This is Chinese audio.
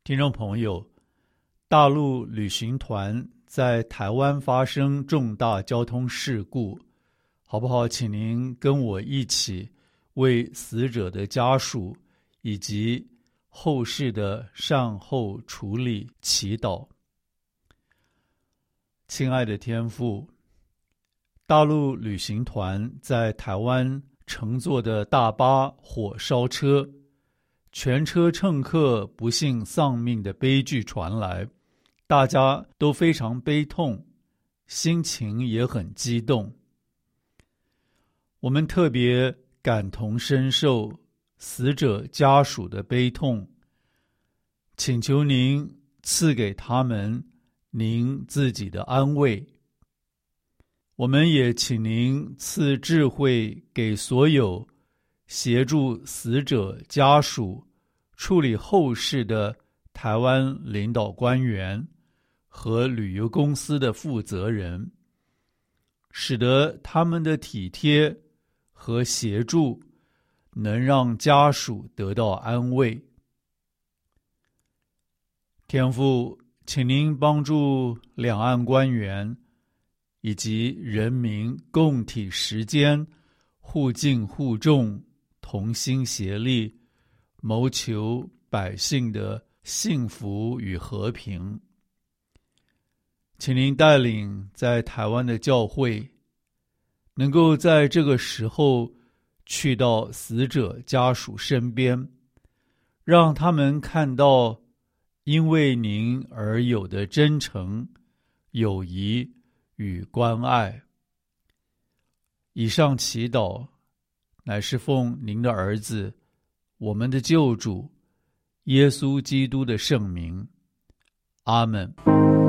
听众朋友，大陆旅行团在台湾发生重大交通事故，好不好？请您跟我一起为死者的家属以及后事的善后处理祈祷。亲爱的天父，大陆旅行团在台湾乘坐的大巴火烧车，全车乘客不幸丧命的悲剧传来，大家都非常悲痛，心情也很激动。我们特别感同身受死者家属的悲痛，请求您赐给他们您自己的安慰。我们也请您赐智慧给所有协助死者家属处理后事的台湾领导官员和旅游公司的负责人，使得他们的体贴和协助能让家属得到安慰。天父，请您帮助两岸官员以及人民共体时艰，互敬互重，同心协力，谋求百姓的幸福与和平。请您带领在台湾的教会，能够在这个时候去到死者家属身边，让他们看到因为您而有的真诚、友谊与关爱。以上祈祷乃是奉您的儿子，我们的救主耶稣基督的圣名。阿们。